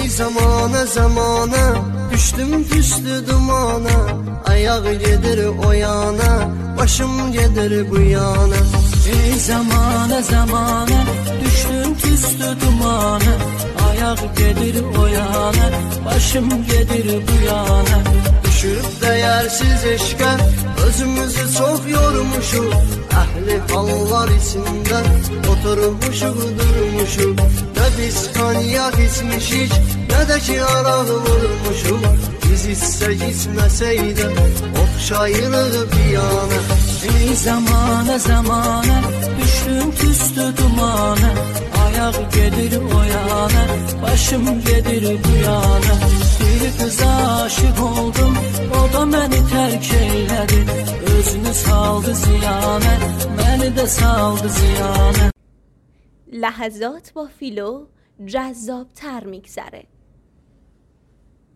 Ey zamana zamana, düştüm püstü dumana, ayağı gedir o yana, başım gedir bu yana. Ey zamana zamana, düştüm püstü dumana, ayağı gedir o yana, başım gedir bu yana. Düşüp değersiz eşke özümüzü çok yormuşuk, ehli hallar içinde oturmuşuk durmuşuk. Ne biz kanyak içmişik, ne de ki arak vurmuşuk. Biz içsek içmeseydi okşayırıq bir yana. Ey zamana zamana, düştüm püstü dumana, ayağı gedir o yana, başım gedir bu yana. Bir kıza aşık oldum, o da beni terk eyledi, özünü saldı ziyana, beni de saldı ziyana. لحظات با فیلو جذاب‌تر میگذره.